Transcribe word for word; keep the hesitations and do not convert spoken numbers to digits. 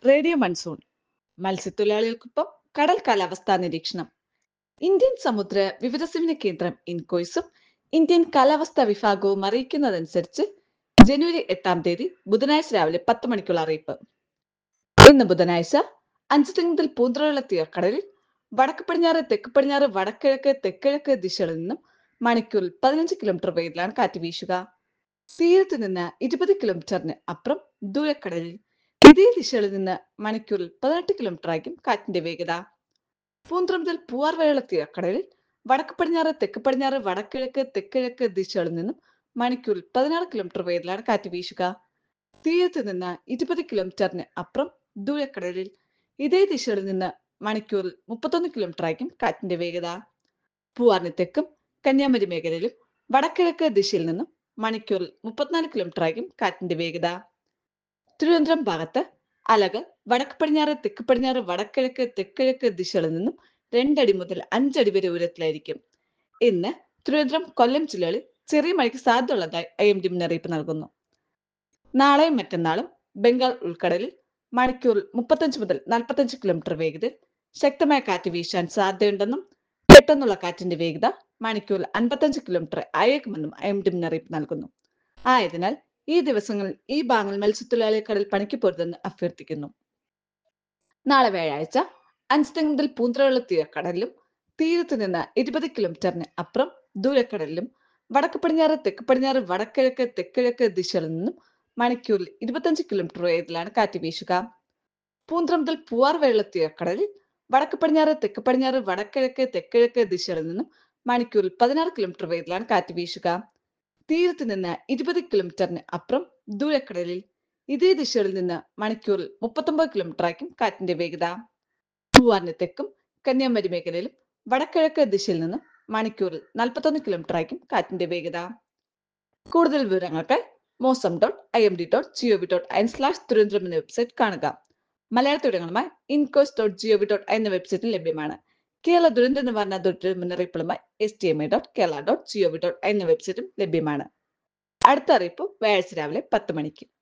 Radio monsoon മത്സ്യത്തൊഴിലാളികൾക്കൊപ്പം കടൽ കാലാവസ്ഥാ നിരീക്ഷണം. ഇന്ത്യൻ സമുദ്ര വിവരസേവന കേന്ദ്രം ഇൻകോയ്സും ഇന്ത്യൻ കാലാവസ്ഥാ വിഭാഗവും അറിയിക്കുന്നതനുസരിച്ച് ജനുവരി എട്ടാം തീയതി ബുധനാഴ്ച രാവിലെ പത്ത് മണിക്കുള്ള അറിയിപ്പ്. ഇന്ന് ബുധനാഴ്ച അഞ്ച് മുതൽ പൂന്തറയുള്ള തീരക്കടലിൽ വടക്ക് പടിഞ്ഞാറ് തെക്ക് പടിഞ്ഞാറ് വടക്കിഴക്ക് തെക്കിഴക്ക് ദിശകളിൽ നിന്നും മണിക്കൂറിൽ പതിനഞ്ച് കിലോമീറ്റർ വേഗത്തിലാണ് കാറ്റ് വീശുക. തീരത്ത് നിന്ന് ഇരുപത് കിലോമീറ്ററിന് അപ്പുറം ദൂരക്കടലിൽ ഇതേ ദിശകളിൽ നിന്ന് മണിക്കൂറിൽ പതിനെട്ട് കിലോമീറ്റർ ആയിരിക്കും കാറ്റിന്റെ വേഗത. പൂന്തറ മുതൽ പൂവാർ വരെയുള്ള തീരക്കടലിൽ വടക്ക് പടിഞ്ഞാറ് തെക്ക് പടിഞ്ഞാറ് വടക്കിഴക്ക് തെക്കിഴക്ക് ദിശകളിൽ നിന്നും മണിക്കൂറിൽ പതിനാറ് കിലോമീറ്റർ വേഗത്തിലാണ് കാറ്റ് വീശുക. തീരത്ത് നിന്ന് ഇരുപത് കിലോമീറ്ററിന് അപ്പുറം ദൂരക്കടലിൽ ഇതേ ദിശകളിൽ നിന്ന് മണിക്കൂറിൽ മുപ്പത്തൊന്ന് കിലോമീറ്റർ ആയിരിക്കും കാറ്റിന്റെ വേഗത. പൂവാറിന് തെക്കും കന്യാകുമാരി മേഖലയിലും വടക്കിഴക്ക് ദിശയിൽ നിന്നും മണിക്കൂറിൽ മുപ്പത്തിനാല് കിലോമീറ്റർ ആയിരിക്കും കാറ്റിന്റെ വേഗത. തിരുവനന്തപുരം ഭാഗത്ത് അലകൾ വടക്ക് പടിഞ്ഞാറ് തെക്ക് പടിഞ്ഞാറ് വടക്കിഴക്ക് തെക്കിഴക്ക് ദിശകളിൽ നിന്നും രണ്ടടി മുതൽ അഞ്ചടി വരെ ഉയരത്തിലായിരിക്കും. ഇന്ന് തിരുവനന്തപുരം കൊല്ലം ജില്ലകളിൽ ചെറിയ മഴയ്ക്ക് സാധ്യതയുള്ളതായി ഐ എം ഡി മുന്നറിയിപ്പ് നൽകുന്നു. നാളെയും മറ്റന്നാളും ബംഗാൾ ഉൾക്കടലിൽ മണിക്കൂറിൽ മുപ്പത്തഞ്ച് മുതൽ നാൽപ്പത്തഞ്ച് കിലോമീറ്റർ വേഗതയിൽ ശക്തമായ കാറ്റ് വീശാൻ സാധ്യതയുണ്ടെന്നും പെട്ടെന്നുള്ള കാറ്റിന്റെ വേഗത മണിക്കൂറിൽ അൻപത്തഞ്ച് കിലോമീറ്റർ അയക്കുമെന്നും ഐ എം ഡി മുന്നറിയിപ്പ് നൽകുന്നു. ആയതിനാൽ ഈ ദിവസങ്ങളിൽ ഈ ഭാഗങ്ങൾ മത്സ്യത്തൊഴിലാളി കടൽ പണിക്ക് പോരുതെന്ന് അഭ്യർത്ഥിക്കുന്നു. നാളെ വ്യാഴാഴ്ച അഞ്ച് മുതൽ പൂന്തറയുള്ള തീരക്കടലിലും തീരത്ത് നിന്ന് ഇരുപത് കിലോമീറ്ററിന് അപ്പുറം ദൂരക്കടലിലും വടക്ക് പടിഞ്ഞാറ് തെക്ക് പടിഞ്ഞാറ് വടക്കിഴക്ക് തെക്കിഴക്ക് ദിശകളിൽ നിന്നും മണിക്കൂറിൽ ഇരുപത്തഞ്ച് കിലോമീറ്റർ വേഗത്തിലാണ് കാറ്റ് വീശുക. പൂന്തറ മുതൽ പൂവാർ വരെയുള്ള തീരക്കടലിൽ വടക്ക് പടിഞ്ഞാറ് തെക്ക് പടിഞ്ഞാറ് വടക്കിഴക്ക് തെക്കിഴക്ക് ദിശകളിൽ നിന്നും മണിക്കൂറിൽ പതിനാറ് കിലോമീറ്റർ വേഗത്തിലാണ് കാറ്റ് വീശുക. തീരത്ത് നിന്ന് ഇരുപത് കിലോമീറ്ററിന് അപ്പുറം ദൂരക്കടലിൽ ഇതേ ദിശകളിൽ നിന്ന് മണിക്കൂറിൽ മുപ്പത്തൊമ്പത് കിലോമീറ്റർ ആയിരിക്കും കാറ്റിന്റെ വേഗത. പൂവാറിന് തെക്കും കന്യാകുമാരി മേഖലയിലും വടക്കിഴക്ക് ദിശയിൽ നിന്നും മണിക്കൂറിൽ നാൽപ്പത്തൊന്ന് കിലോമീറ്റർ ആയിരിക്കും കാറ്റിന്റെ വേഗത. കൂടുതൽ വിവരങ്ങൾക്ക് Mausam dot I M D dot G O V dot in slash Thiruvananthapuram എന്ന വെബ്സൈറ്റ് കാണുക. മലയാള തുടങ്ങളുമായി INCOIS dot G O V dot എന്ന വെബ്സൈറ്റിൽ ലഭ്യമാണ്. കേരള ദുരന്ത നിവാരണ അതോറിറ്റി മുന്നറിയിപ്പുകളുമായി S T M I dot Kerala dot G O V dot എന്ന വെബ്സൈറ്റും ലഭ്യമാണ്. അടുത്ത അറിയിപ്പ് വ്യാഴാഴ്ച രാവിലെ പത്ത് മണിക്ക്.